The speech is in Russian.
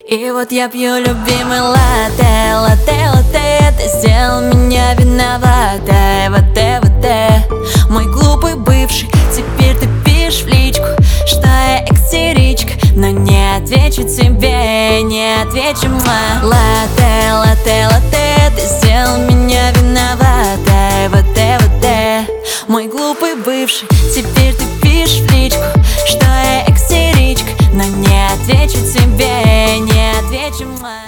И вот я пью любимый латте, латте, латте. Ты сделал меня виноватой, ватте. Мой глупый бывший, теперь ты пишешь в личку, что я истеричка. Но не отвечу тебе, не отвечу, ма. Латте, латте, латте. Ты сделал меня виноватой, ватте. Мой глупый бывший, теперь ты пишешь в личку, что я истеричка. Но не отвечу тебе, не отвечу, ма.